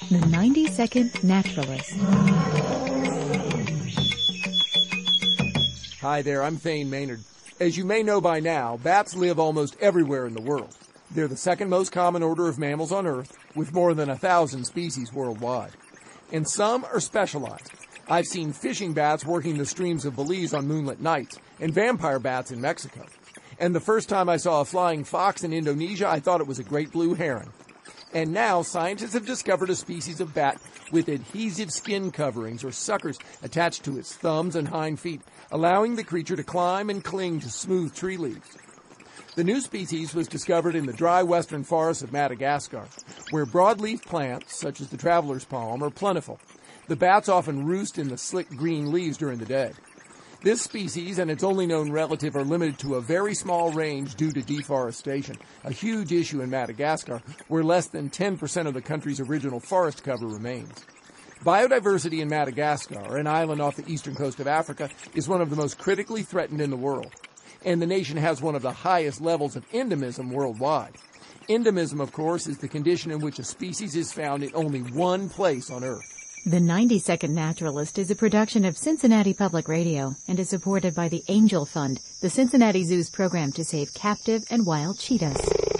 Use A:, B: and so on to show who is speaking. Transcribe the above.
A: The 90-Second Naturalist.
B: Hi there, I'm Thane Maynard. As you may know by now, bats live almost everywhere in the world. They're the second most common order of mammals on Earth, with more than 1,000 species worldwide. And some are specialized. I've seen fishing bats working the streams of Belize on moonlit nights, and vampire bats in Mexico. And the first time I saw a flying fox in Indonesia, I thought it was a great blue heron. And now scientists have discovered a species of bat with adhesive skin coverings or suckers attached to its thumbs and hind feet, allowing the creature to climb and cling to smooth tree leaves. The new species was discovered in the dry western forests of Madagascar, where broadleaf plants, such as the traveler's palm, are plentiful. The bats often roost in the slick green leaves during the day. This species and its only known relative are limited to a very small range due to deforestation, a huge issue in Madagascar, where less than 10% of the country's original forest cover remains. Biodiversity in Madagascar, an island off the eastern coast of Africa, is one of the most critically threatened in the world. And the nation has one of the highest levels of endemism worldwide. Endemism, of course, is the condition in which a species is found in only one place on Earth.
A: The 90-Second Naturalist is a production of Cincinnati Public Radio and is supported by the Angel Fund, the Cincinnati Zoo's program to save captive and wild cheetahs.